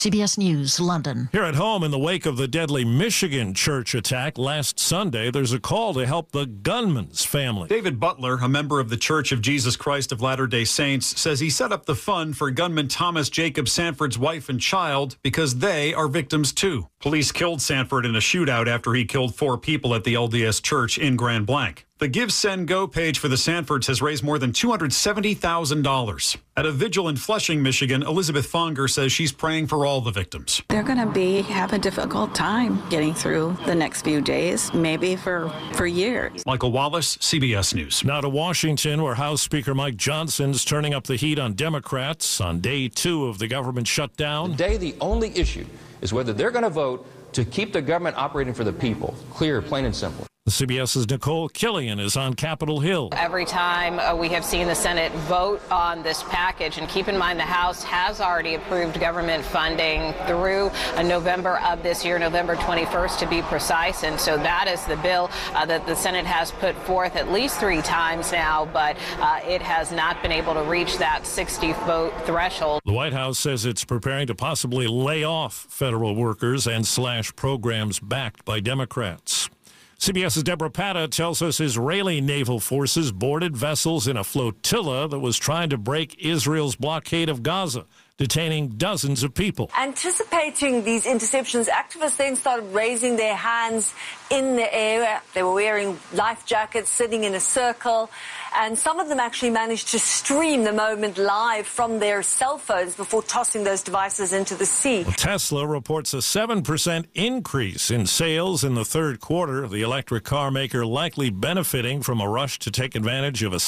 CBS News, London. Here at home, in the wake of the deadly Michigan church attack last Sunday, there's a call to help the gunman's family. David Butler, a member of the Church of Jesus Christ of Latter-day Saints, says he set up the fund for gunman Thomas Jacob Sanford's wife and child because they are victims too. Police killed Sanford in a shootout after he killed 4 people at the LDS Church in Grand Blanc. The Give, Send, Go page for the Sanfords has raised more than $270,000. At a vigil in Flushing, Michigan, Elizabeth Fonger says she's praying for all the victims. They're going to have a difficult time getting through the next few days, maybe for years. Michael Wallace, CBS News. Now to Washington, where House Speaker Mike Johnson's turning up the heat on Democrats on day 2 of the government shutdown. Today, the only issue is whether they're going to vote to keep the government operating for the people. Clear, plain and simple. CBS's Nicole Killian is on Capitol Hill. Every time we have seen the Senate vote on this package, and keep in mind the House has already approved government funding through November of this year, November 21st to be precise, and so that is the bill that the Senate has put forth at least 3 times now, but it has not been able to reach that 60-vote threshold. The White House says it's preparing to possibly lay off federal workers and slash programs backed by Democrats. CBS's Deborah Patta tells us Israeli naval forces boarded vessels in a flotilla that was trying to break Israel's blockade of Gaza, detaining dozens of people. Anticipating these interceptions, activists then started raising their hands in the air. They were wearing life jackets, sitting in a circle, and some of them actually managed to stream the moment live from their cell phones before tossing those devices into the sea. Tesla reports a 7% increase in sales in the third quarter. The electric car maker likely benefiting from a rush to take advantage of a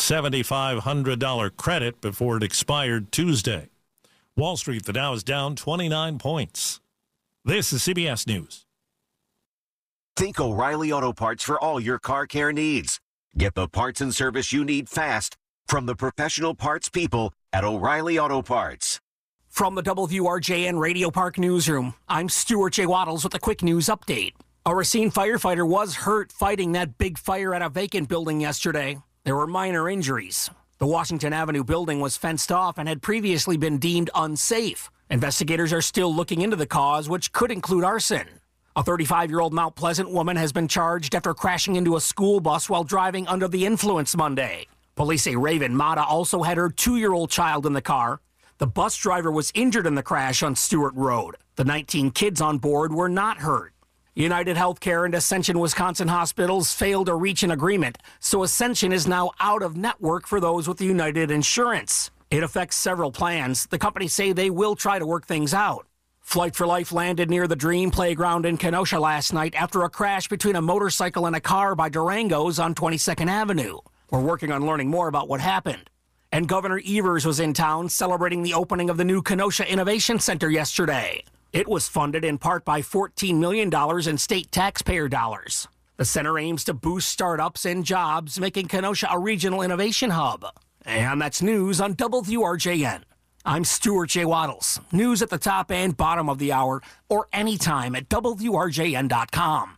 $7,500 credit before it expired Tuesday. Wall Street, the Dow is down 29 points. This is CBS News. Think O'Reilly Auto Parts for all your car care needs. Get the parts and service you need fast from the professional parts people at O'Reilly Auto Parts. From the WRJN Radio Park Newsroom, I'm Stuart J. Waddles with a quick news update. A Racine firefighter was hurt fighting that big fire at a vacant building yesterday. There were minor injuries. The Washington Avenue building was fenced off and had previously been deemed unsafe. Investigators are still looking into the cause, which could include arson. A 35-year-old Mount Pleasant woman has been charged after crashing into a school bus while driving under the influence Monday. Police say Raven Mata also had her 2-year-old child in the car. The bus driver was injured in the crash on Stewart Road. The 19 kids on board were not hurt. United Healthcare and Ascension Wisconsin hospitals failed to reach an agreement, so Ascension is now out of network for those with United insurance. It affects several plans. The companies say they will try to work things out. Flight for Life landed near the Dream Playground in Kenosha last night after a crash between a motorcycle and a car by Durango's on 22nd Avenue. We're working on learning more about what happened. And Governor Evers was in town celebrating the opening of the new Kenosha Innovation Center yesterday. It was funded in part by $14 million in state taxpayer dollars. The center aims to boost startups and jobs, making Kenosha a regional innovation hub. And that's news on WRJN. I'm Stuart J. Waddles. News at the top and bottom of the hour, or anytime at WRJN.com.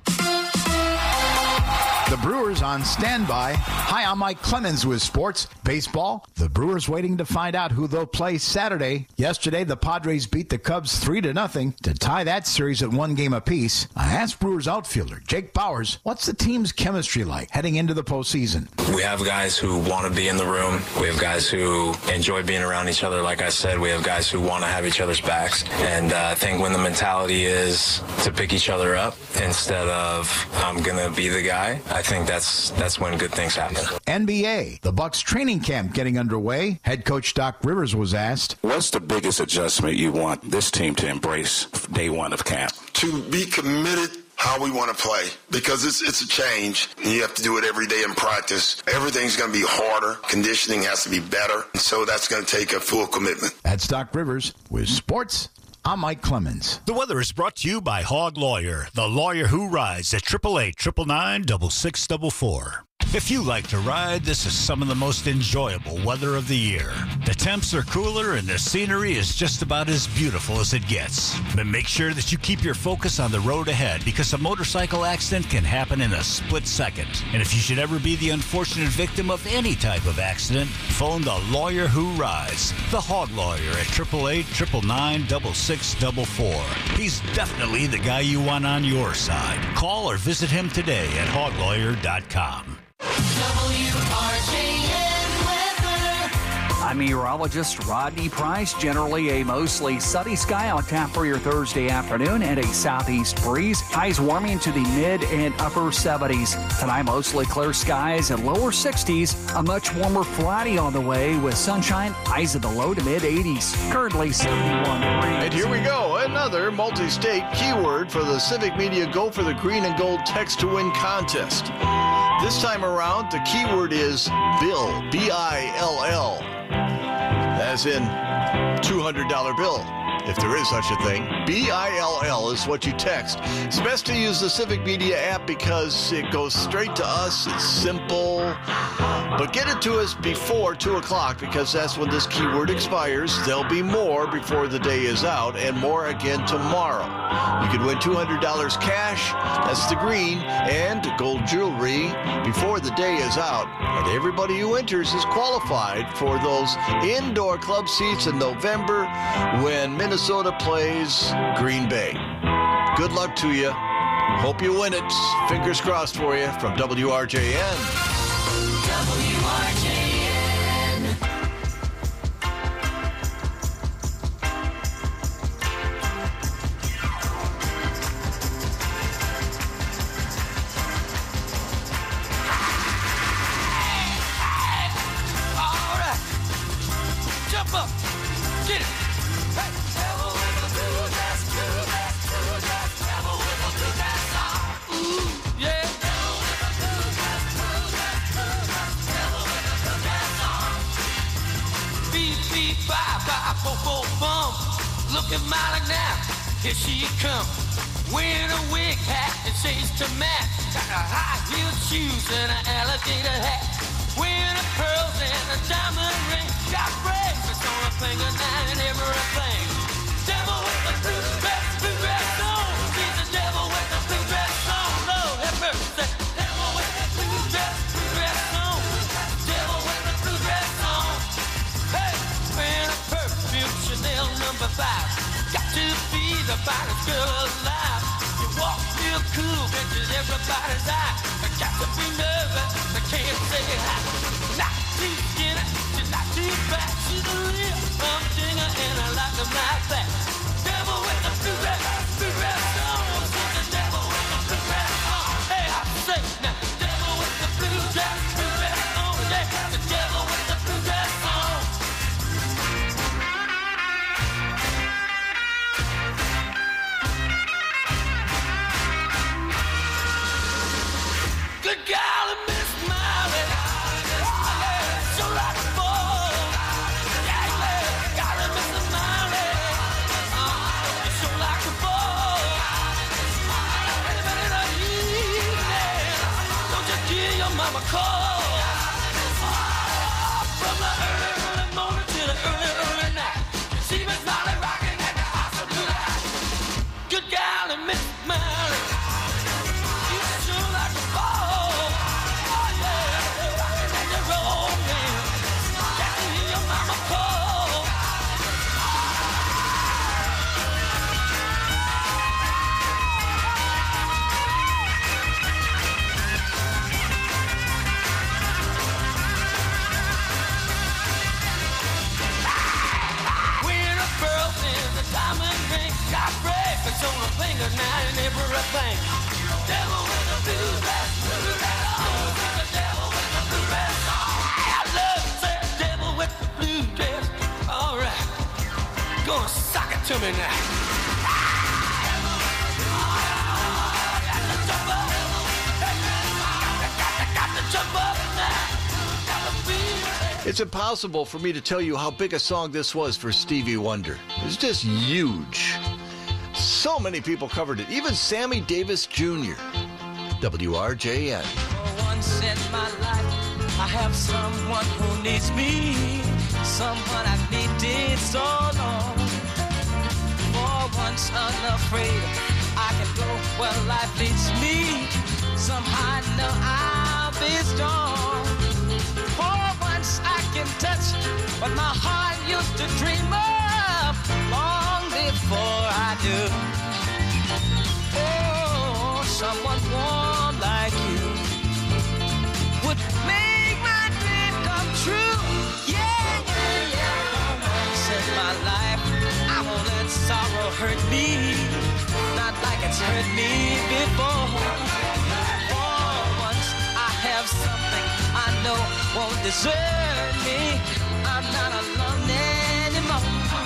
The Brewers on standby. Hi, I'm Mike Clemens with Sports Baseball. The Brewers waiting to find out who they'll play Saturday. Yesterday, the Padres beat the Cubs 3-0 to tie that series at 1 game apiece. I asked Brewers outfielder Jake Bauers, what's the team's chemistry like heading into the postseason? We have guys who want to be in the room. We have guys who enjoy being around each other. Like I said, we have guys who want to have each other's backs. And I think when the mentality is to pick each other up instead of I'm going to be the guy, I think that's when good things happen. NBA, the Bucks training camp getting underway. Head coach Doc Rivers was asked, what's the biggest adjustment you want this team to embrace day one of camp? To be committed how we want to play, because it's a change. You have to do it every day in practice. Everything's going to be harder. Conditioning has to be better. So that's going to take a full commitment. That's Doc Rivers with Sports. I'm Mike Clemens. The weather is brought to you by Hog Lawyer, the lawyer who rides at 888-999-6644. If you like to ride, this is some of the most enjoyable weather of the year. The temps are cooler and the scenery is just about as beautiful as it gets. But make sure that you keep your focus on the road ahead because a motorcycle accident can happen in a split second. And if you should ever be the unfortunate victim of any type of accident, phone the lawyer who rides, the Hog Lawyer at 888-999-6644. He's definitely the guy you want on your side. Call or visit him today at hoglawyer.com. I'm meteorologist Rodney Price. Generally a mostly sunny sky on tap for your Thursday afternoon and a southeast breeze. Highs warming to the mid and upper 70s. Tonight mostly clear skies and lower 60s. A much warmer Friday on the way with sunshine. Highs in the low to mid 80s. Currently 71 degrees. And here we go. Another multi-state keyword for the Civic Media Go for the Green and Gold Text to Win contest. This time around, the keyword is Bill, B-I-L-L, as in $200 bill, if there is such a thing. B-I-L-L is what you text. It's best to use the Civic Media app because it goes straight to us. It's simple. But get it to us before 2 o'clock because that's when this keyword expires. There'll be more before the day is out and more again tomorrow. You could win $200 cash, that's the green, and gold jewelry before the day is out. And everybody who enters is qualified for those indoor club seats in November when Minnesota plays Green Bay. Good luck to you. Hope you win it. Fingers crossed for you from WRJN. WRJN. All right. Jump up. Get it. Hey. Devil with the blue dress, blue dress, blue dress. Devil with the blue dress on. Ooh, yeah. Devil with the blue dress, blue dress, blue dress. Devil with the blue dress on. Beep, beep, bye, bye, bo, bo, bum. Looking mighty now. Here she come. Wearing a wig hat and shades to match. Got a high-heeled shoes and an alligator hat. Wearing a pearls and a diamond ring. Got bracelets on her finger now and everything. Devil with the blue dress on. She's the devil with the blue dress on. Lord have mercy. Devil with the blue dress on. Devil with the blue dress on. Hey, wearing a perfume Chanel No. 5. Got to be the finest girl alive. You walk real cool, catches everybody's eye. I got to be nervous, I can't say hi. Not too skinny, she's not too fat. She's a real dinger and I like them like that. Devil with the blue dress on. She's the devil with the blue dress on. Hey, I say now, devil with the blue dress on. Yeah, the devil with the blue dress on. Good golly, Miss Molly. So like a ball. Yeah, golly, Miss Molly. So like a ball. Anybody in the evening, don't you give your mama a call. From the early morning to the early night. See Miss Molly rocking at the house of blue light. Good golly, Miss Molly. You sure like a ball. On a finger now and everything. Devil with a blue dress on. The devil with the blue dress on. I love that devil with the blue dress. All right, gonna sock it to me now. Got to jump up now. It's impossible for me to tell you how big a song this was for Stevie Wonder. It's just huge. So many people covered it, even Sammy Davis Jr. WRJN. For one once in my life I have someone who needs me, someone I've needed so long. For once unafraid, I can go where life leads me. Somehow I know I'll be strong. For once I can touch what my heart used to dream of long before I do. Oh, someone warm like you would make my dream come true. Yeah, yeah, yeah. Once in my life, I won't let sorrow hurt me, not like it's hurt me before. For once I have something I know won't desert me. I'm not alone anymore.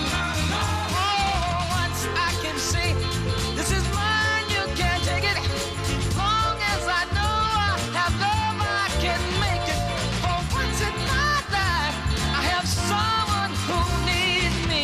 Oh, once I can say, this is mine, you can't take it. Long as I know I have love, I can make it. For once in my life, I have someone who needs me.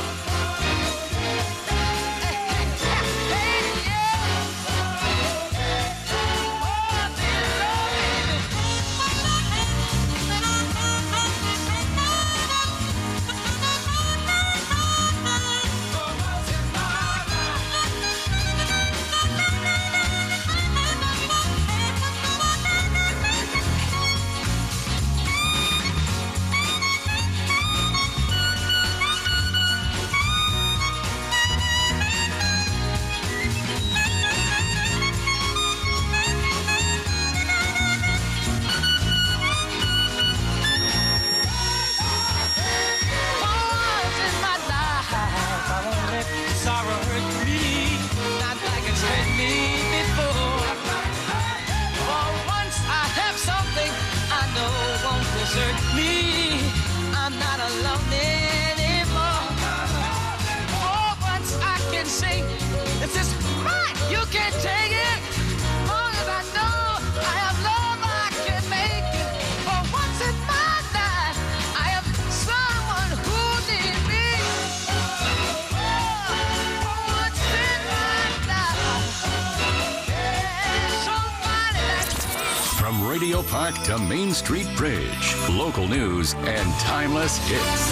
Radio Park to Main Street Bridge. Local news and timeless hits.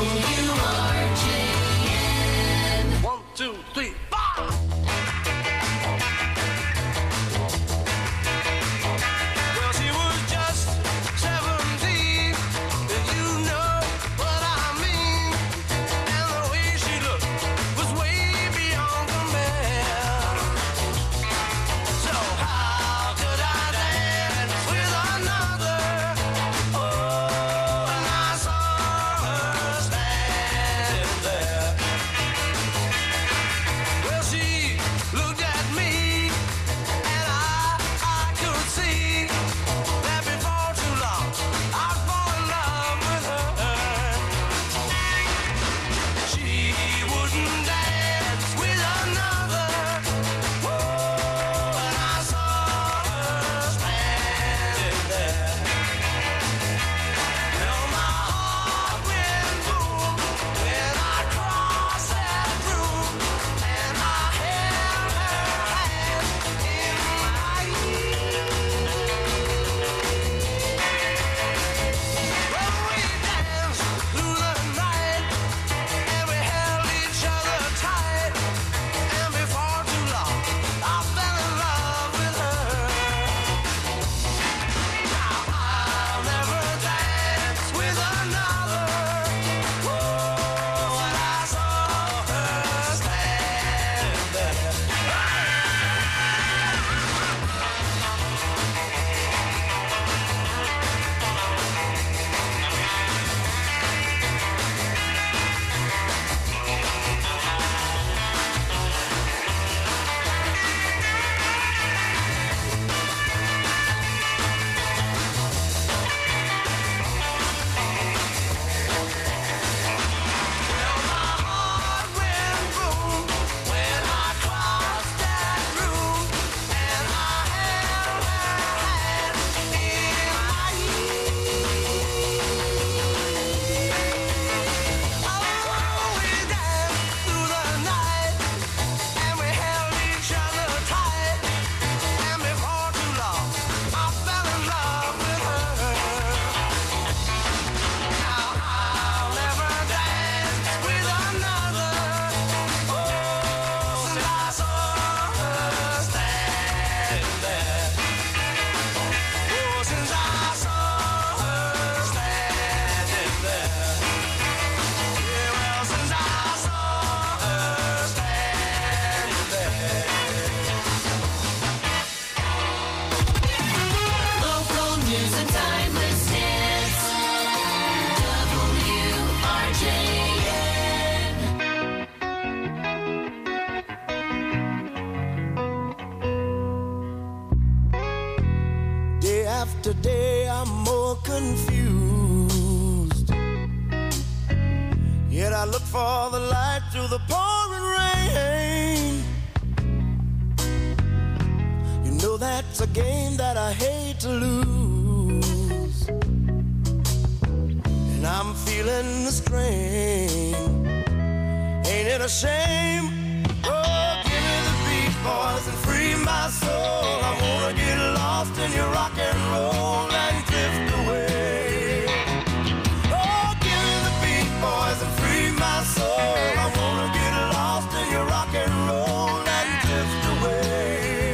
WRJN. 1, 2, 3, 4. Well, she was just 17, if you know what I mean. And the way she looked was way beyond compare. So how could I dance with another? Oh, and I saw her standing there. after day, I'm more confused. Yet I look for the light through the pouring rain. You know that's a game that I hate to lose. And I'm feeling the strain. Ain't it a shame? Oh, give me the beat, boys, and free my soul. I wanna get lost in your rock and roll and drift away. Oh, give me the beat, boys, and free my soul. I wanna get lost in your rock and roll and drift away.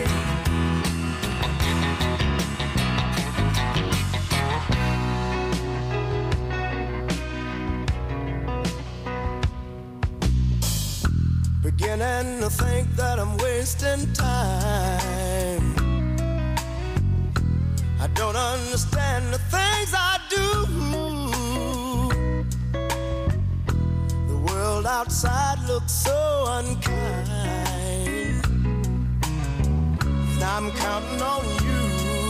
Beginning to think that I'm wasting time. I don't understand the things I do. The world outside looks so unkind. And I'm counting on you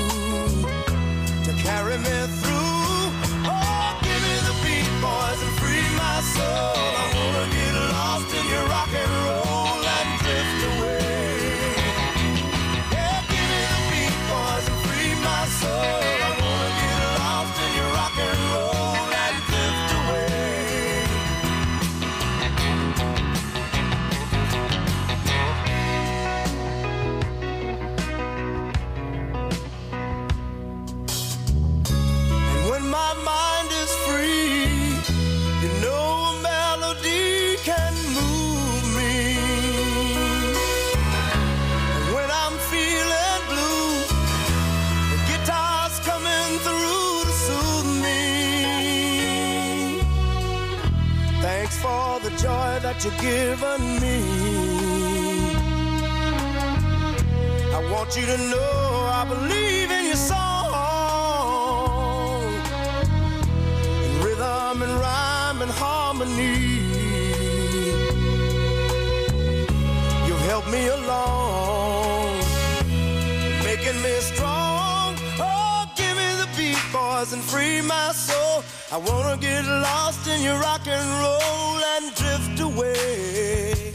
to carry me through. Oh, give me the beat, boys, and free my soul. I wanna get lost in your rock and roll and drift away. Yeah, give me the beat, boys, and free my soul. I wanna get lost in your rock and roll and drift away. And when my mind is free, you know a melody can move me. And when I'm feeling blue, the guitar's coming through to soothe me. Thanks for the joy that you've given me. I want you to know I believe in your song, in rhythm and rhyme and harmony. You've helped me along, making me strong. Oh, give me the beat, boys, and free my soul. I wanna get lost in your rock and roll and drift away.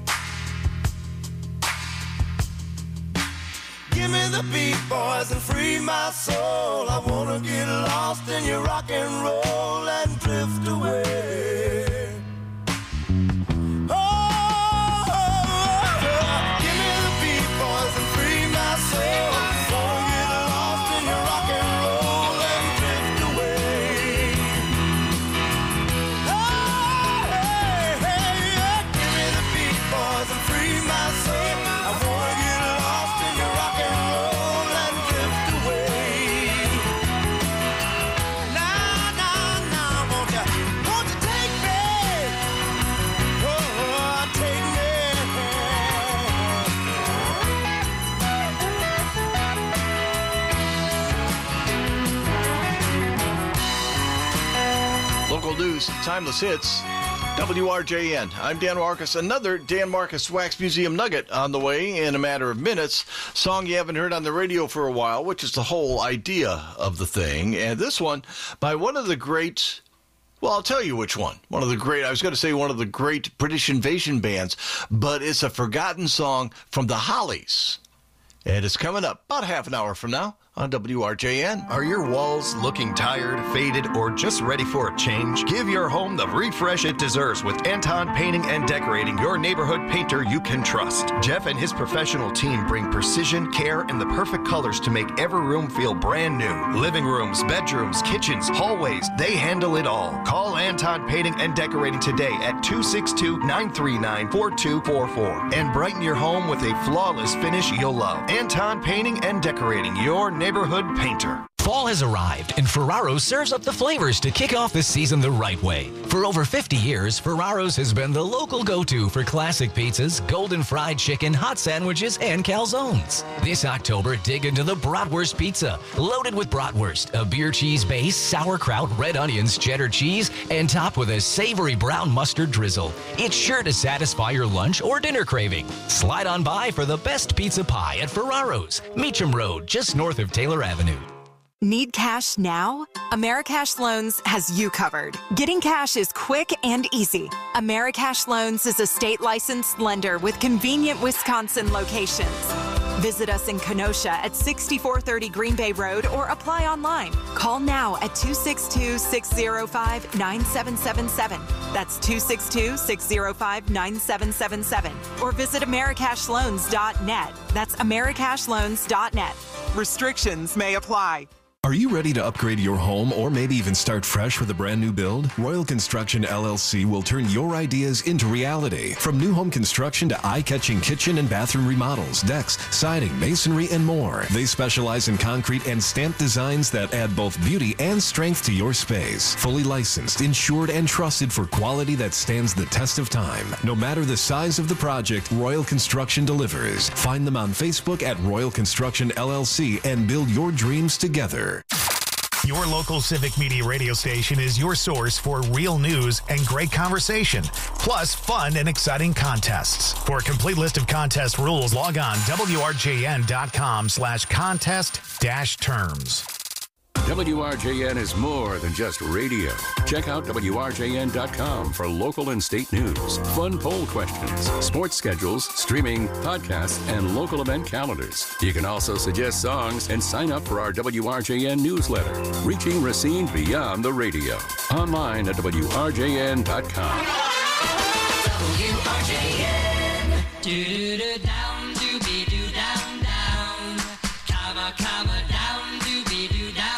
Give me the beat, boys, and free my soul. I wanna get lost in your rock and roll and drift away. Oh, give me the beat, boys, and free my soul. I wanna get lost in your rock and roll and drift away. Oh, hey, hey, yeah. Give me the beat, boys, and free my soul. I wanna get lost in your rock and roll and drift away. Now, won't you take me? Oh, take me. Local news, timeless hits, WRJN. I'm Dan Marcus. Another Dan Marcus Wax Museum nugget on the way in a matter of minutes. Song you haven't heard on the radio for a while, which is the whole idea of the thing. And this one by one of the great, well, I'll tell you which one. I was going to say one of the great British invasion bands, but it's a forgotten song from the Hollies. And it's coming up about half an hour from now on WRJN. Are your walls looking tired, faded, or just ready for a change? Give your home the refresh it deserves with Anton Painting and Decorating, your neighborhood painter you can trust. Jeff and his professional team bring precision, care, and the perfect colors to make every room feel brand new. Living rooms, bedrooms, kitchens, hallways, they handle it all. Call Anton Painting and Decorating today at 262-939-4244 and brighten your home with a flawless finish you'll love. Anton Painting and Decorating, your neighborhood painter. Fall has arrived, and Ferraro's serves up the flavors to kick off the season the right way. For over 50 years, Ferraro's has been the local go-to for classic pizzas, golden fried chicken, hot sandwiches, and calzones. This October, dig into the Bratwurst Pizza, loaded with bratwurst, a beer cheese base, sauerkraut, red onions, cheddar cheese, and topped with a savory brown mustard drizzle. It's sure to satisfy your lunch or dinner craving. Slide on by for the best pizza pie at Ferraro's, Meacham Road, just north of Taylor Avenue. Need cash now? Americash Loans has you covered. Getting cash is quick and easy. Americash Loans is a state-licensed lender with convenient Wisconsin locations. Visit us in Kenosha at 6430 Green Bay Road or apply online. Call now at 262-605-9777. That's 262-605-9777. Or visit americashloans.net. That's americashloans.net. Restrictions may apply. Are you ready to upgrade your home or maybe even start fresh with a brand new build? Royal Construction LLC will turn your ideas into reality. From new home construction to eye-catching kitchen and bathroom remodels, decks, siding, masonry, and more. They specialize in concrete and stamp designs that add both beauty and strength to your space. Fully licensed, insured, and trusted for quality that stands the test of time. No matter the size of the project, Royal Construction delivers. Find them on Facebook at Royal Construction LLC and build your dreams together. Your local Civic Media radio station is your source for real news and great conversation, plus fun and exciting contests. For a complete list of contest rules, log on WRJN.com/contest-terms. WRJN is more than just radio. Check out WRJN.com for local and state news, fun poll questions, sports schedules, streaming, podcasts, and local event calendars. You can also suggest songs and sign up for our WRJN newsletter, reaching Racine beyond the radio. Online at WRJN.com. WRJN. Do-do-do down, do-be-do down, down. Comma, comma, down, do-be-do down.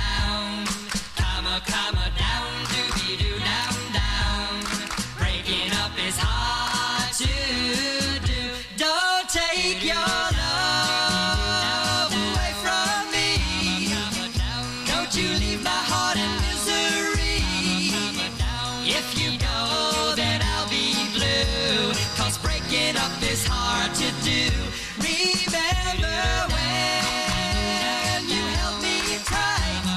Comma down, do-be-do down, down. Breaking up is hard to do. Don't take your love away from me. Don't you leave my heart in misery. If you go, then I'll be blue. 'Cause breaking up is hard to do. Remember when you held me tight.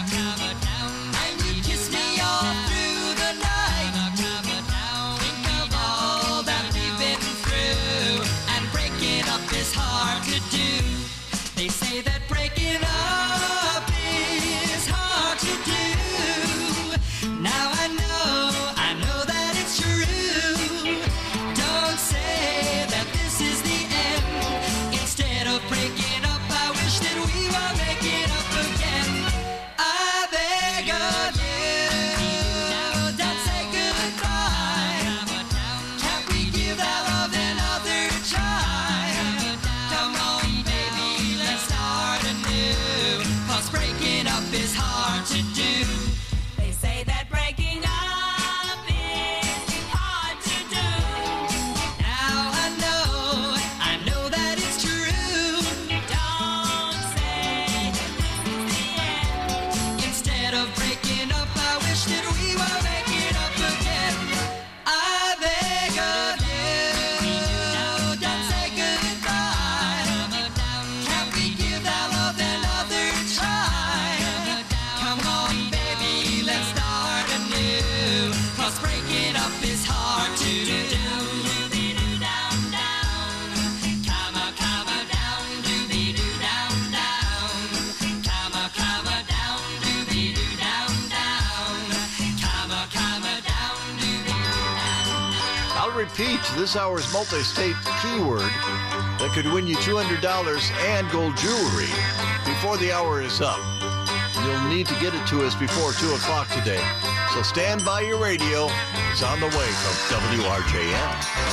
They say that breaking up is hard to do. Now I know that it's true. Don't say that this is the end. Instead of breaking up, I wish that we were making up again. I beg of you, don't say goodbye. Can't we give that love another try? Come on, baby, let's start anew. 'Cause breaking up is hard to do. They say that breaking up is hard to do. Now I know that it's true. Don't say that this is the end. Instead of breaking up, I wish that we were making up again. I beg of you, don't say goodbye. Can't we give that love another try? Come on, baby, let's start anew. 'Cause breaking up is hard to do. Do-be-do down, down. Comma, comma, down, do-be-do down, down. Comma, comma, down, do-be-do down, down. Comma, comma, down, do-be-do down, down. I'll repeat this hour's multi-state keyword that could win you $200 and gold jewelry before the hour is up. You'll need to get it to us before 2 o'clock today. So stand by your radio. It's on the way from WRJN.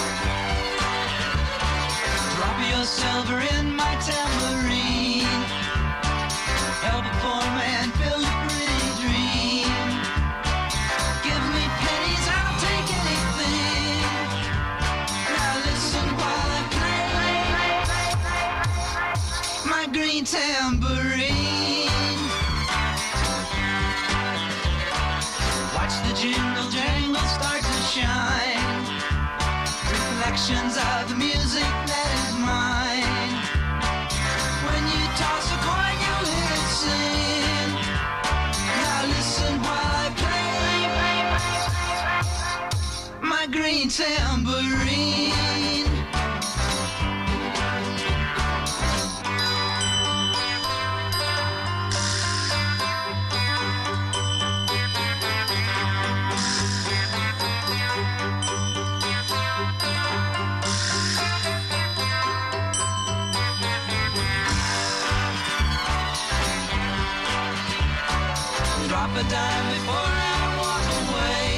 Drop your silver in my tambourine. Help a poor man build a pretty dream. Give me pennies, I'll take anything. Now listen while I play my green tambourine. Watch the jingle jangle start to shine. Reflections of the music that is mine. When you toss a coin, you'll hear it sing. Now listen while I play my green tambourine. a dime before I walk away.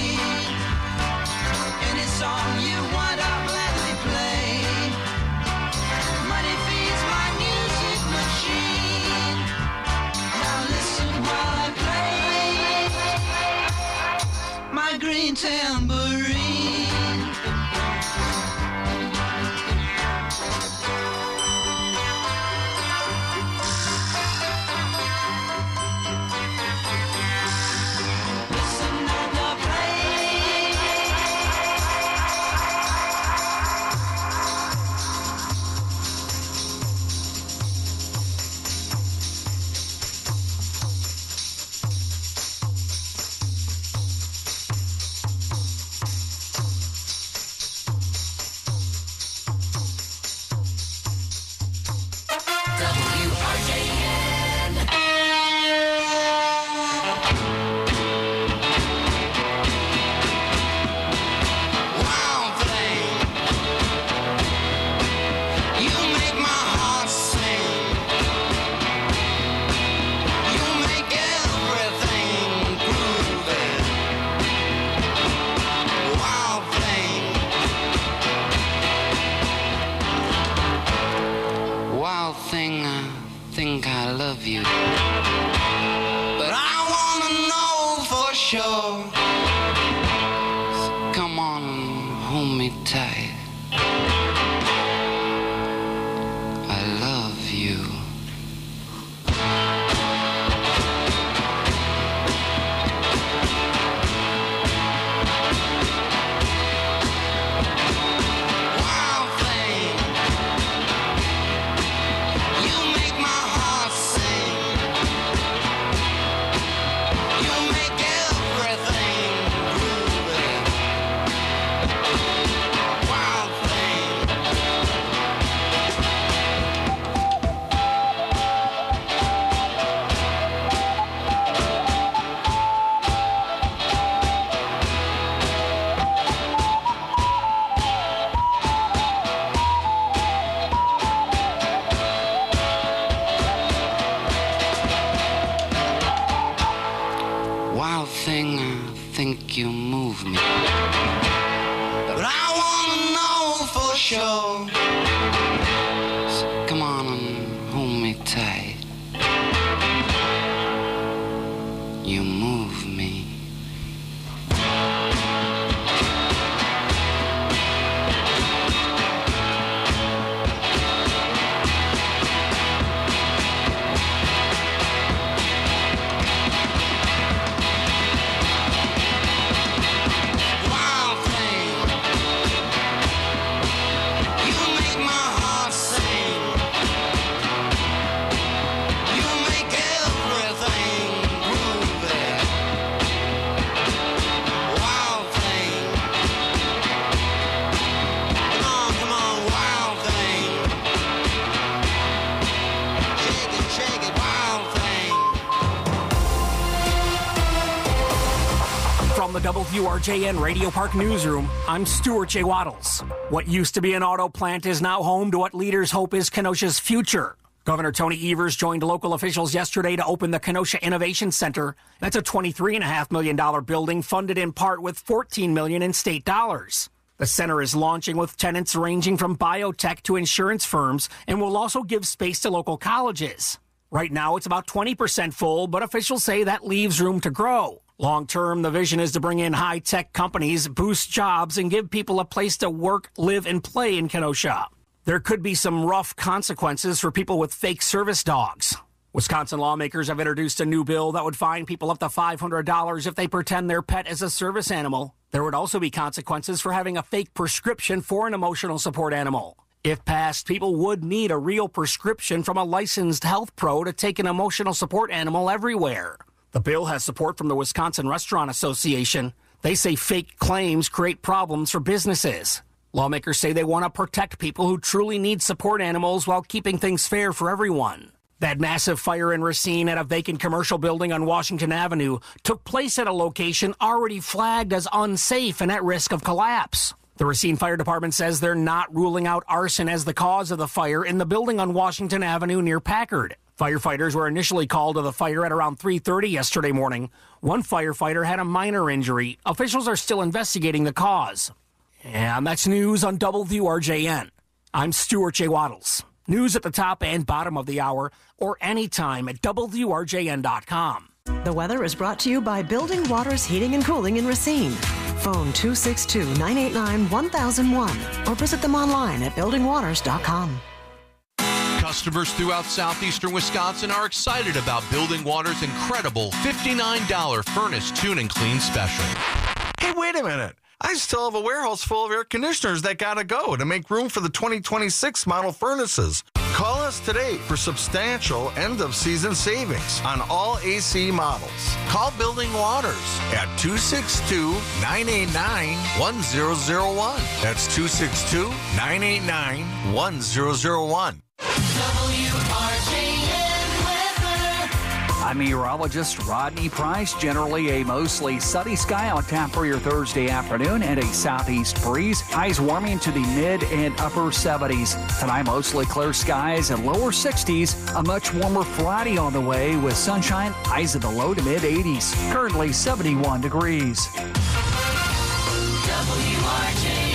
Any song you want, I'll gladly play. Money feeds my music machine. Now listen while I play my green tambourine. WRJN Radio Park Newsroom, I'm Stuart J. Waddles. What used to be an auto plant is now home to what leaders hope is Kenosha's future. Governor Tony Evers joined local officials yesterday to open the Kenosha Innovation Center. That's a $23.5 million building funded in part with $14 million in state dollars. The center is launching with tenants ranging from biotech to insurance firms and will also give space to local colleges. Right now, it's about 20% full, but officials say that leaves room to grow. Long-term, the vision is to bring in high-tech companies, boost jobs, and give people a place to work, live, and play in Kenosha. There could be some rough consequences for people with fake service dogs. Wisconsin lawmakers have introduced a new bill that would fine people up to $500 if they pretend their pet is a service animal. There would also be consequences for having a fake prescription for an emotional support animal. If passed, people would need a real prescription from a licensed health pro to take an emotional support animal everywhere. The bill has support from the Wisconsin Restaurant Association. They say fake claims create problems for businesses. Lawmakers say they want to protect people who truly need support animals while keeping things fair for everyone. That massive fire in Racine at a vacant commercial building on Washington Avenue took place at a location already flagged as unsafe and at risk of collapse. The Racine Fire Department says they're not ruling out arson as the cause of the fire in the building on Washington Avenue near Packard. Firefighters were initially called to the fire at around 3:30 yesterday morning. One firefighter had a minor injury. Officials are still investigating the cause. And that's news on WRJN. I'm Stuart J. Waddles. News at the top and bottom of the hour or anytime at WRJN.com. The weather is brought to you by Building Waters Heating and Cooling in Racine. Phone 262-989-1001 or visit them online at buildingwaters.com. Customers throughout southeastern Wisconsin are excited about Building Water's incredible $59 furnace tune and clean special. Hey, wait a minute. I still have a warehouse full of air conditioners that gotta go to make room for the 2026 model furnaces. Call us today for substantial end-of-season savings on all AC models. Call Building Waters at 262-989-1001. That's 262-989-1001. I'm meteorologist Rodney Price. Generally a mostly sunny sky on tap for your Thursday afternoon and a southeast breeze. Highs warming to the mid and upper 70s. Tonight mostly clear skies and lower 60s. A much warmer Friday on the way with sunshine. Highs in the low to mid 80s. Currently 71 degrees. WRJN.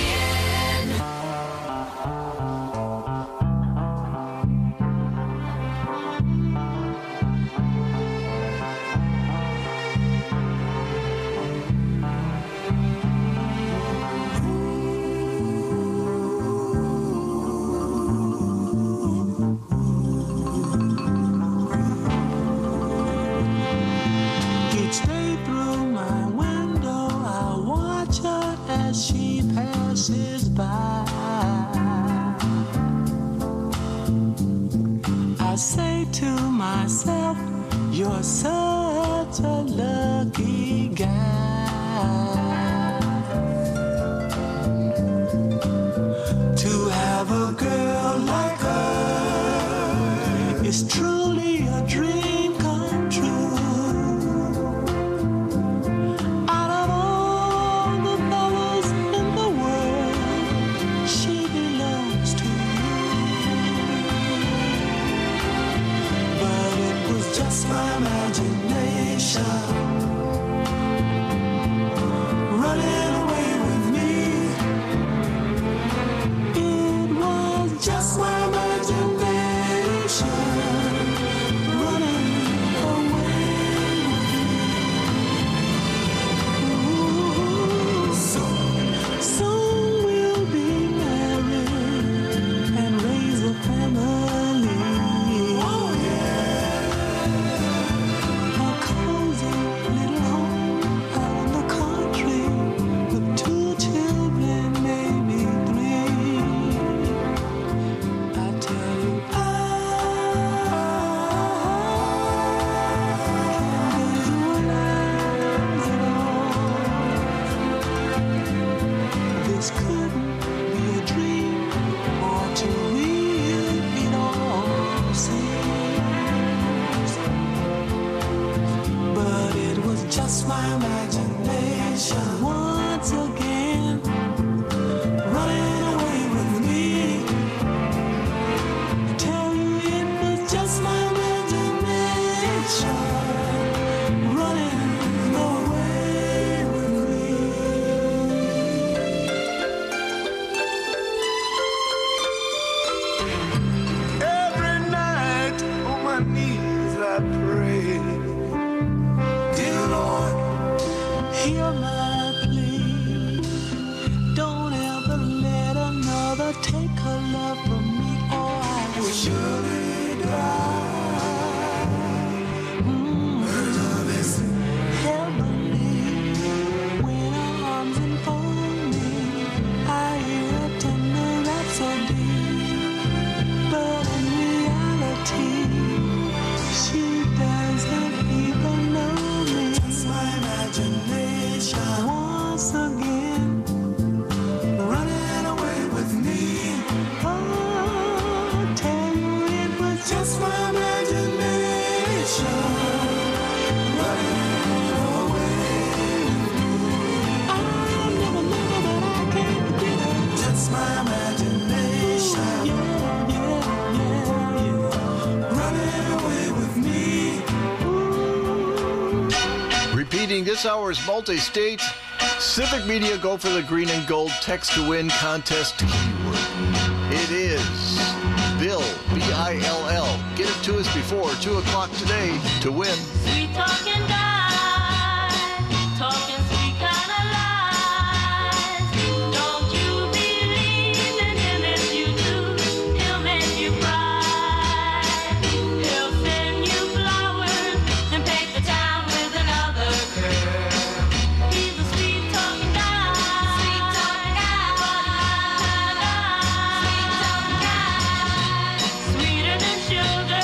I say to myself, you're such a lucky guy. To have a girl like her is truly a dream come true. Out of all the fellas in the world, she belongs to just my imagination running away with me. It was just my imagination running away with me. Soon we'll be married and raise a family. Oh yeah. Just my imagination once again running away with me. I tell you it was just my imagination running away with me. Every night on my knees I pray, dear Lord, hear my plea. Don't ever let another take her love from me, or I will surely die. It's heavenly when her arms enfold me. I hear a tender rhapsody, but in reality, she doesn't even know me. Just my imagination once again running away with me. Oh, tell you this hour's multi-state Civic Media Go for the Green and Gold Text to Win contest keyword. It is Bill, B-I-L-L. Get it to us before 2 o'clock today to win. Sweet talking guy, talking sweet kind of lies. Don't you believe in him? If you do, he'll make you cry. He'll send you flowers and paint the town with another girl. He's a sweet talking guy, sweet talking guy, sweeter than sugar.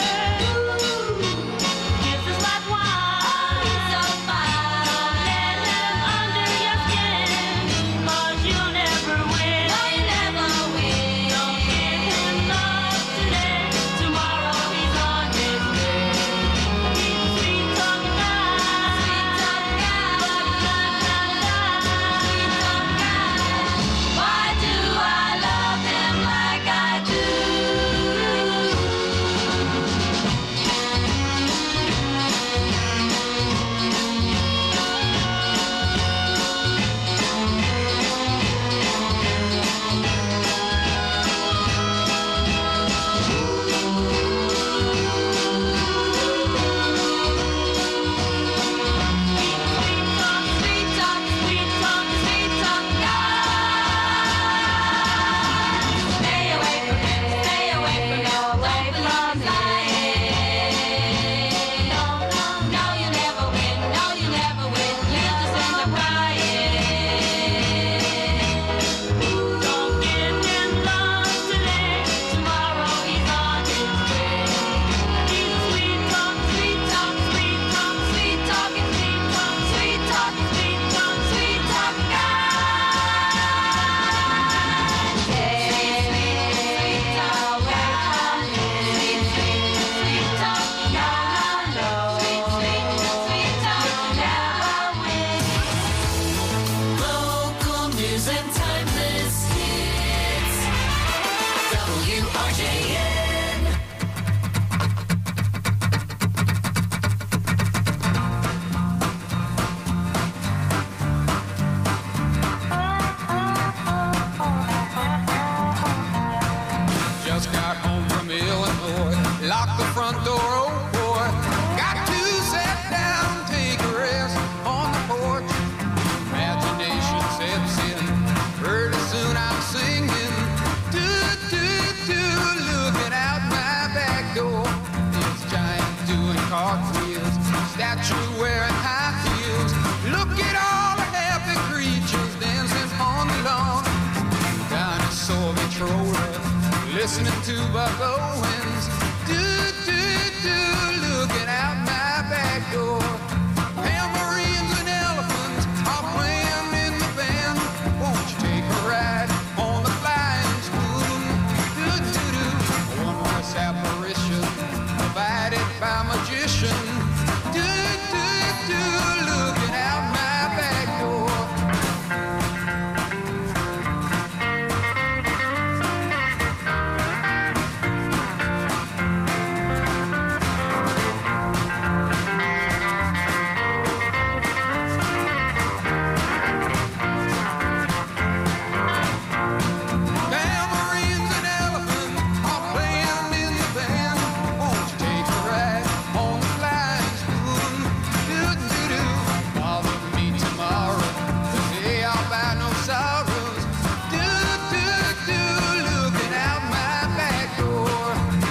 Kisses like wine. He's so fine. Don't let him under your skin, 'cause you'll never win. No, you never win. Don't give him love today. Tomorrow he's on his way. He's a sweet talking guy, sweet talking guy. Why do I love him like I do? Local news and timeless hits. WRJN. Just got home from Illinois, locked the front door, oh boy. Got to sit down, take a rest on the porch. Imagination sets in, pretty soon I'm singing. Do, do, do, looking out my back door. This giant doing cartwheels, statue wearing high heels. Look at all the happy creatures dancing on the lawn. Dinosaur controller, listening to Buck Owens. Do, do, do, looking out my back door. Tambourines and elephants are playing in the band. Won't you take a ride on the flying spoon? Do, do, do, a wondrous apparition provided by magician. Do, do, do, looking out my back door. Tambourines and elephants are playing in the band. Won't you take a ride on the flying spoon? Do, do, do, bother me tomorrow. Today I'll buy no sorrows. Do, do, do, looking out my back door.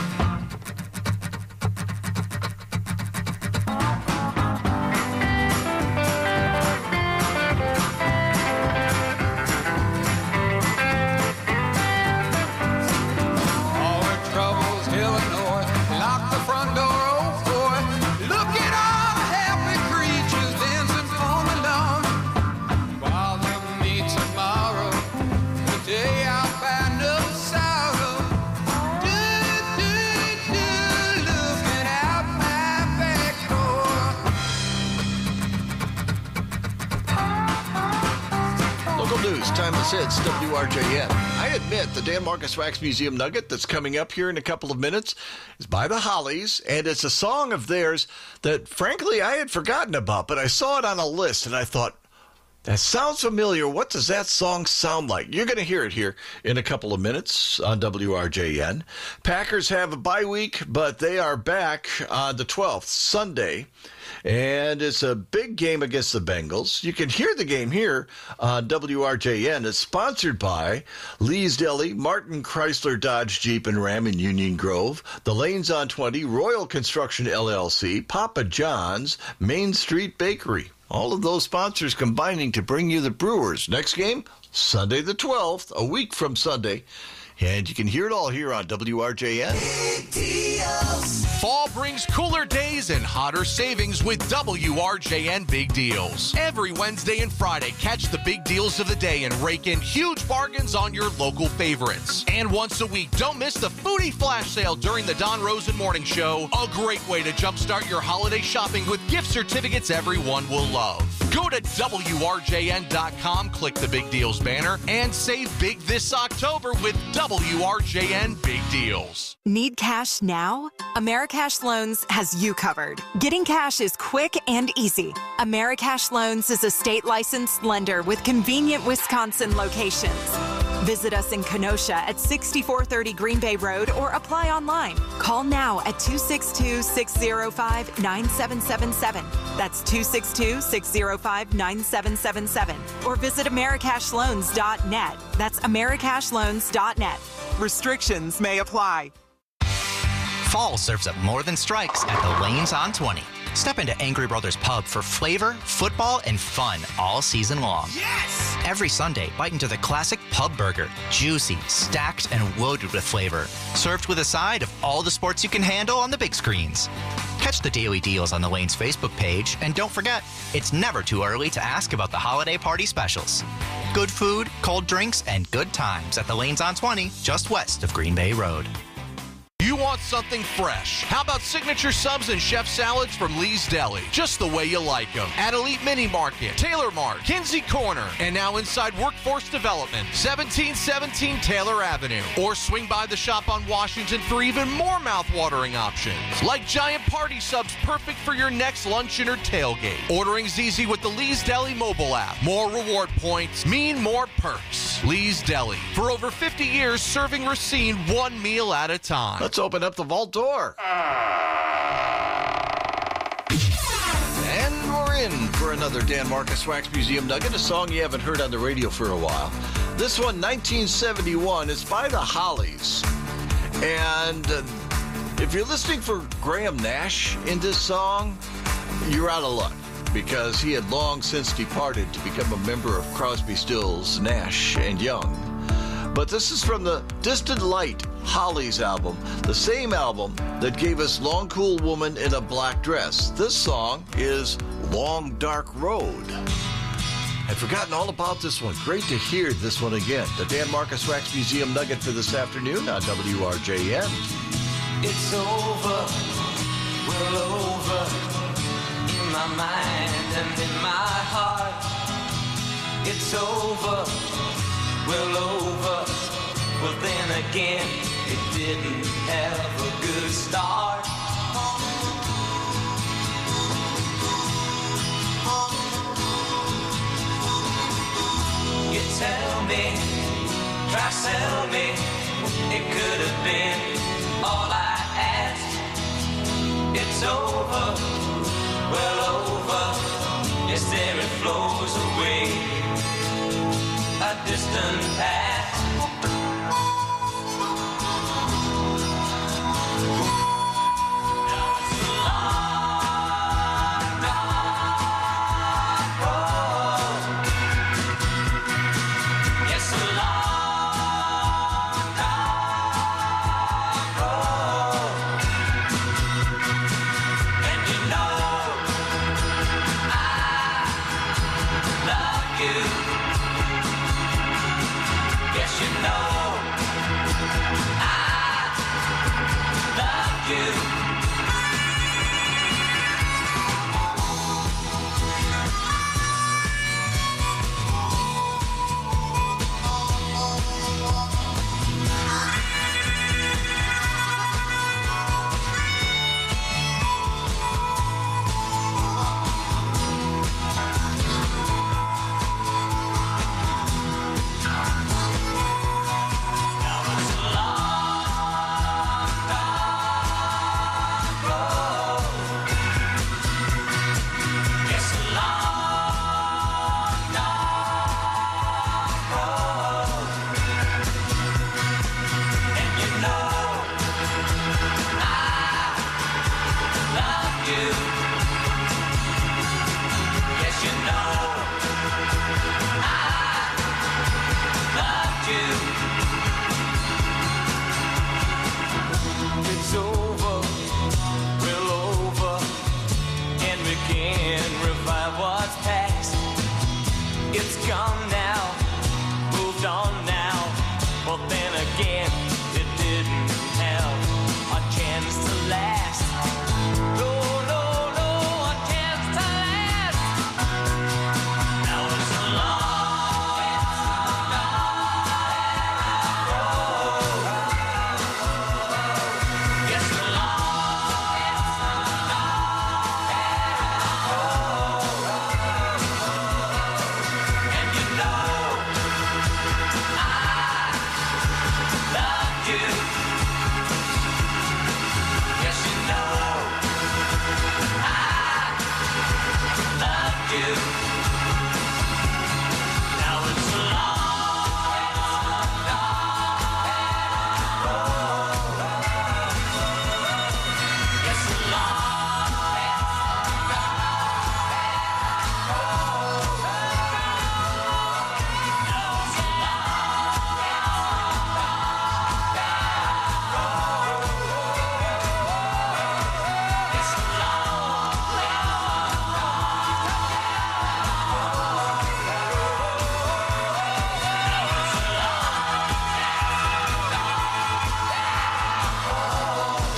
All the troubles heading north, lock the front door, oh boy. Look at all the happy creatures dancing on the lawn. Bother me tomorrow, today I'll find no sorrow. Do, do, do, looking out my back door. Local news, time as hits, WRJN. I admit, the Dan Marcus Wax Museum Nugget that's coming up here in a couple of minutes is by the Hollies, and it's a song of theirs that, frankly, I had forgotten about, but I saw it on a list, and I thought, that sounds familiar. What does that song sound like? You're going to hear it here in a couple of minutes on WRJN. Packers have a bye week, but they are back on the 12th, Sunday. And it's a big game against the Bengals. You can hear the game here on WRJN. It's sponsored by Lee's Deli, Martin Chrysler Dodge Jeep and Ram in Union Grove, The Lanes on 20, Royal Construction LLC, Papa John's, Main Street Bakery. All of those sponsors combining to bring you the Brewers. Next game, Sunday the 12th, a week from Sunday. And you can hear it all here on WRJN. Fall brings cooler days and hotter savings with WRJN Big Deals. Every Wednesday and Friday, catch the big deals of the day and rake in huge bargains on your local favorites. And once a week, don't miss the Foodie Flash Sale during the Don Rosen Morning Show. A great way to jumpstart your holiday shopping with gift certificates everyone will love. Go to WRJN.com, click the Big Deals banner, and save big this October with WRJN Big Deals. Need cash now? Americash Loans has you covered. Getting cash is quick and easy. Americash Loans is a state licensed lender with convenient Wisconsin locations. Visit us in Kenosha at 6430 Green Bay Road or apply online. Call now at 262-605-9777. That's 262-605-9777. Or visit americashloans.net. That's americashloans.net. Restrictions may apply. Fall serves up more than strikes at the Lanes on 20. Step into Angry Brothers Pub for flavor, football, and fun all season long. Yes! Every Sunday, bite into the classic pub burger. Juicy, stacked, and loaded with flavor. Served with a side of all the sports you can handle on the big screens. Catch the daily deals on the Lanes Facebook page, and don't forget, it's never too early to ask about the holiday party specials. Good food, cold drinks, and good times at the Lanes on 20, just west of Green Bay Road. You want something fresh? How about signature subs and chef salads from Lee's Deli? Just the way you like them. At Elite Mini Market, Taylor Mart, Kinsey Corner, and now inside Workforce Development, 1717 Taylor Avenue. Or swing by the shop on Washington for even more mouth-watering options. Like giant party subs perfect for your next luncheon or tailgate. Ordering's easy with the Lee's Deli mobile app. More reward points mean more perks. Lee's Deli. For over 50 years, serving Racine one meal at a time. Let's open up the vault door. And we're in for another Dan Marcus Wax Museum Nugget, a song you haven't heard on the radio for a while. This one, 1971, is by the Hollies. And if you're listening for Graham Nash in this song, you're out of luck, because he had long since departed to become a member of Crosby, Stills, Nash, and Young. But this is from the Distant Light Hollies album, the same album that gave us Long Cool Woman in a Black Dress. This song is Long Dark Road. I'd forgotten all about this one. Great to hear this one again. The Dan Marcus Wax Museum Nugget for this afternoon on WRJN. It's over, well over, in my mind and in my heart. It's over, well over, well then again, it didn't have a good start. You tell me, try sell me, it could have been all I asked. It's over, well over, yes there it flows away, a distant past.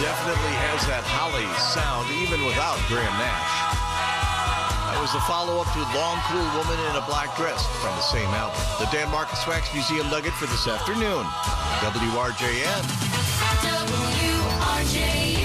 definitely has that Holly sound, even without Graham Nash. That was the follow-up to Long Cool Woman in a Black Dress from the same album. The Dan Marcus Wax Museum Nugget for this afternoon. WRJN. WRJN.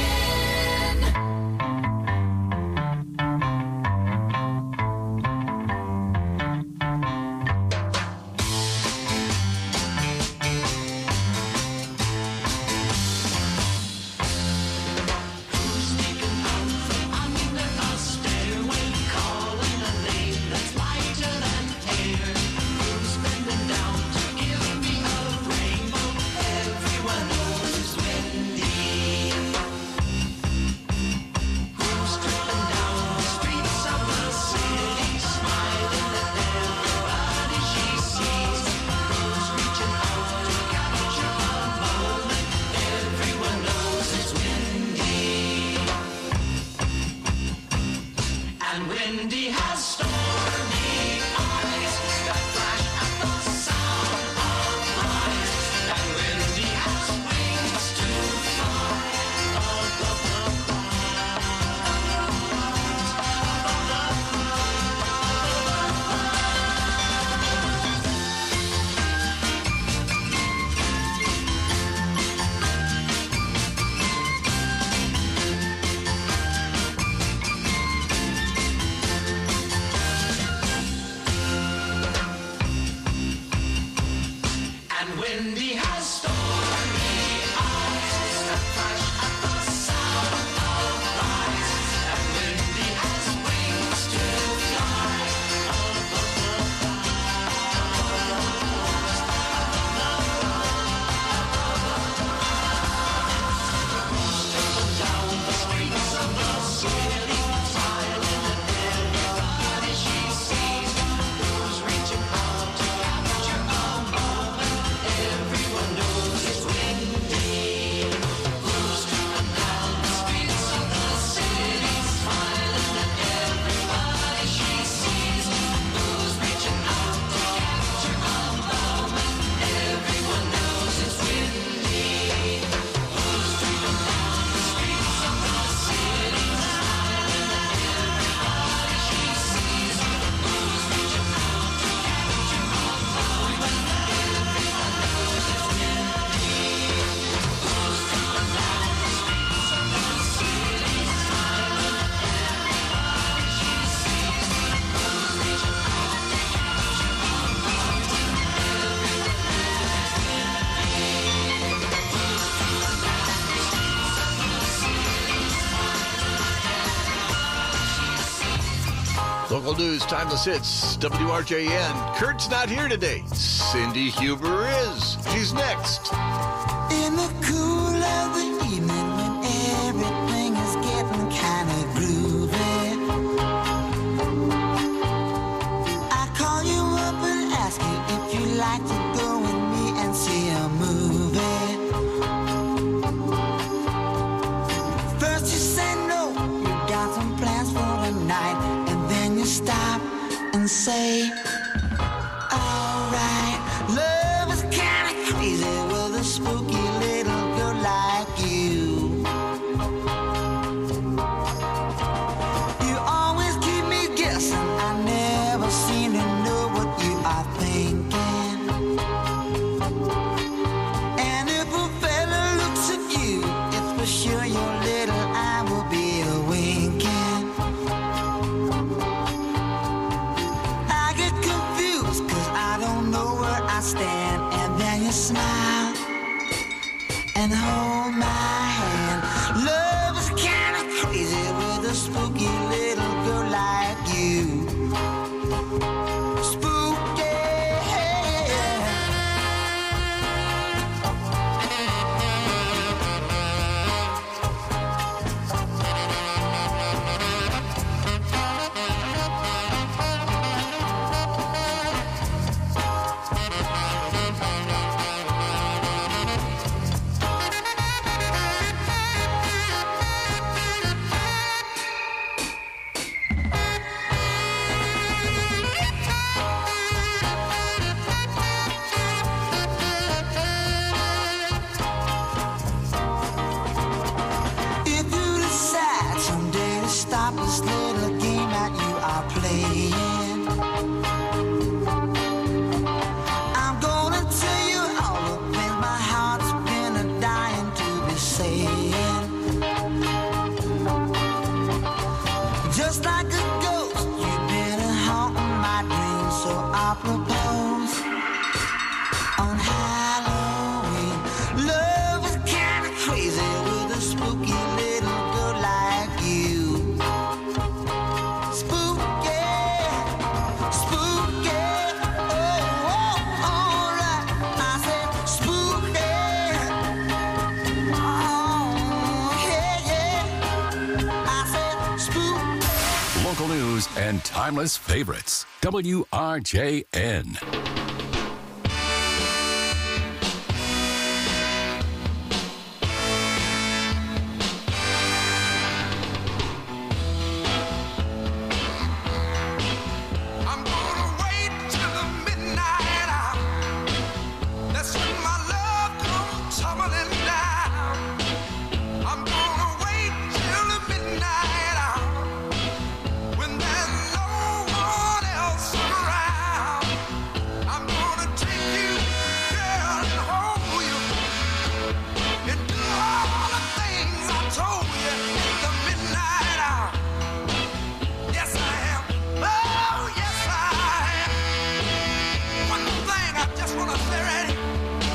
Local news, timeless hits, WRJN. Kurt's not here today. Cindy Huber is. She's next. In the cool of the evening when everything is getting kind of groovy, I call you up and ask you if you'd like to go with me and see a movie. First you say no, you got some plans for the night. Stop and say, alright, love is kinda crazy with a spooky little girl like you. You always keep me guessing, I never seem to know what you are thinking. And if a fella looks at you, it's for sure your little eye will be a winking. I get news, and timeless favorites. WRJN. I'm gonna wait till the midnight hour. That's when my love comes tumbling down. I'm gonna wait till the midnight hour when there's no one else around. I'm gonna take you, girl, and hold you and do all the things I told you in the midnight hour. Yes, I am. Oh, yes, I am. One thing I just want to say right here.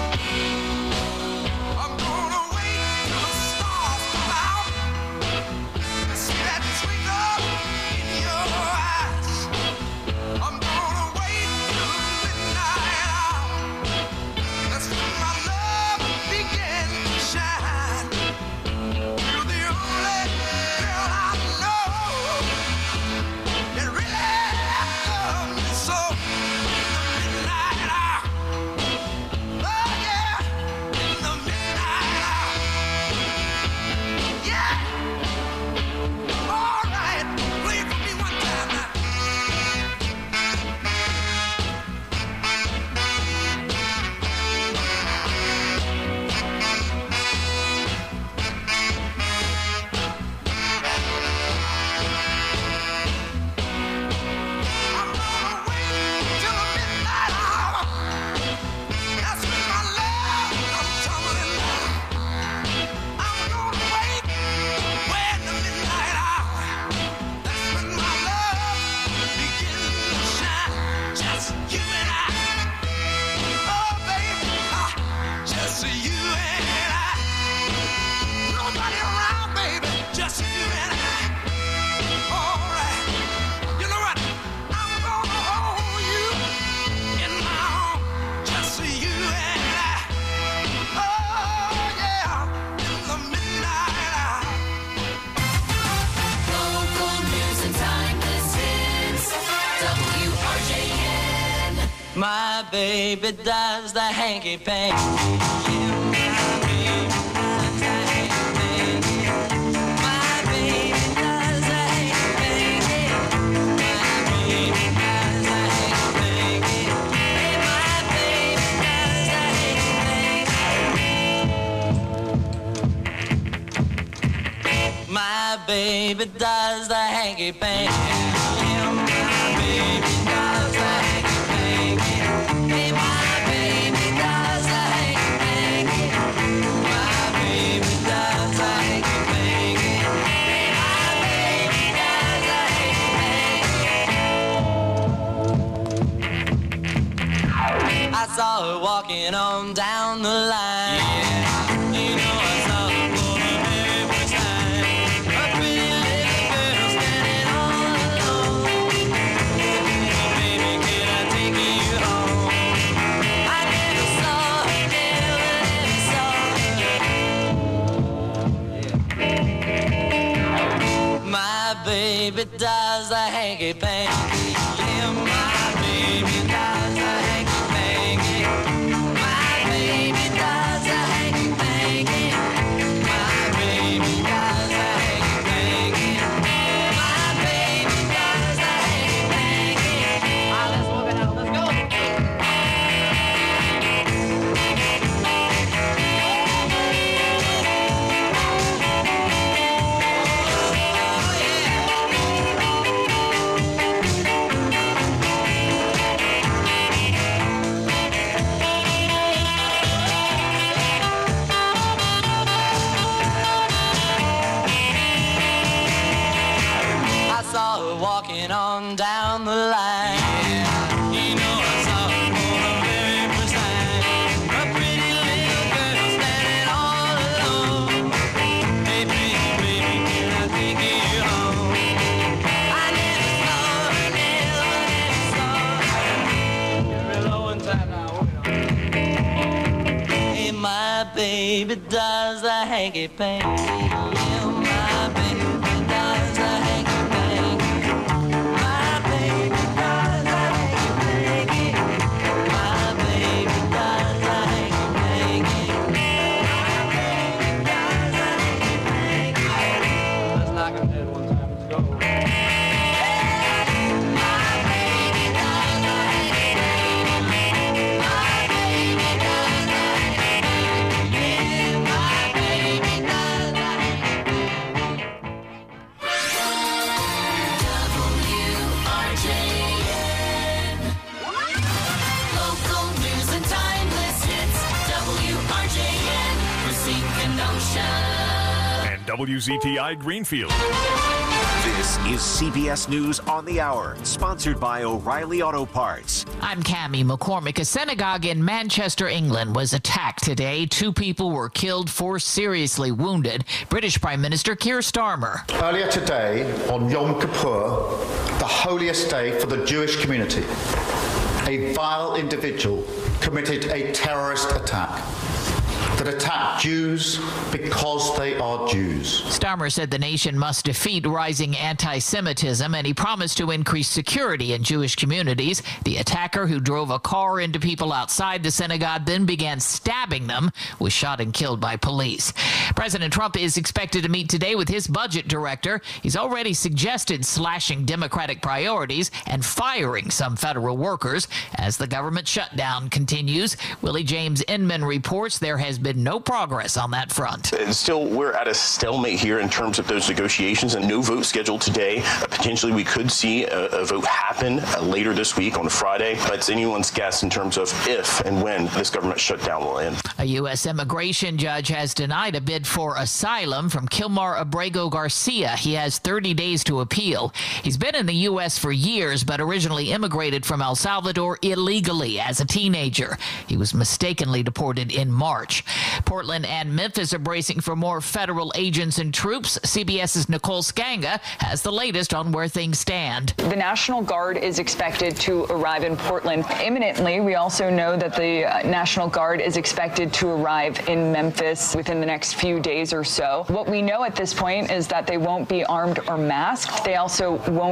I'm gonna wait till the stars come out and see that twinkle in your eyes. I'm gonna wait till the midnight hour. That's when my love begins to shine. You're the only girl I know. It really loves me so in the midnight hour. Oh yeah, in the midnight hour. Yeah. All right, play it for me one time now. I'm gonna wait till the midnight hour. That's when my love comes tumbling down. I'm gonna wait when the midnight hour. That's when my love begins to shine. Just you and I. Oh baby, just you and I. Nobody around, baby. Just you and I. All right. You know what? I'm gonna hold you in my arms. Just you and I. Oh yeah, in the midnight hour. Local news and timeless hits. WRJN. My baby does the hanky panky. My baby does the hanky panky. My baby does the hanky panky. Hey, my baby does the hanky panky. My baby does the hanky panky. Yeah, my baby does the hanky panky. Hey, my baby does the hanky panky. My baby does the hanky panky. Hey, my baby does the hanky panky. I saw her walking on down the line. You know I saw her for the very first time. A pretty little girl standing all alone. Baby, can I take you home? I never saw her, never saw her. My baby does the hanky panky. Yeah, my baby does the hanky panky. My baby does the hanky panky. My baby does the hanky panky. My baby does the hanky panky. Let's work it out. Let's go. I saw her walking on down the line. You know I saw her for the very first time. A pretty little girl standing all alone. Hey, baby, baby, can I take you home? I never saw her, never saw her. Get real low inside now. Hey, my baby does the hanky panky. Yeah, my baby does the hanky panky. and WZTI Greenfield. This is CBS News on the Hour, sponsored by O'Reilly Auto Parts. I'm Cammie McCormick. A synagogue in Manchester, England was attacked today. 2 people were killed, 4 seriously wounded. British Prime Minister Keir Starmer. Earlier today, on Yom Kippur, the holiest day for the Jewish community, a vile individual committed a terrorist attack that attacked Jews because they are Jews. Starmer said the nation must defeat rising anti-Semitism, and he promised to increase security in Jewish communities. The attacker, who drove a car into people outside the synagogue, then began stabbing them, was shot and killed by police. President Trump is expected to meet today with his budget director. He's already suggested slashing Democratic priorities and firing some federal workers as the government shutdown continues. Willie James Inman reports there has been no progress on that front. Still, we're at a stalemate here in terms of those negotiations, and no vote scheduled today. Potentially, we could see a vote happen later this week on Friday, but it's anyone's guess in terms of if and when this government shutdown will end. A U.S. immigration judge has denied a bid for asylum from Kilmar Abrego Garcia. He has 30 days to appeal. He's been in the U.S. for years, but originally immigrated from El Salvador illegally as a teenager. He was mistakenly deported in March. Portland and Memphis are bracing for more federal agents and troops. CBS's Nicole Skanga has the latest on where things stand. The National Guard is expected to arrive in Portland imminently. We also know that the National Guard is expected to arrive in Memphis within the next few days or so. What we know at this point is that they won't be armed or masked. They also won't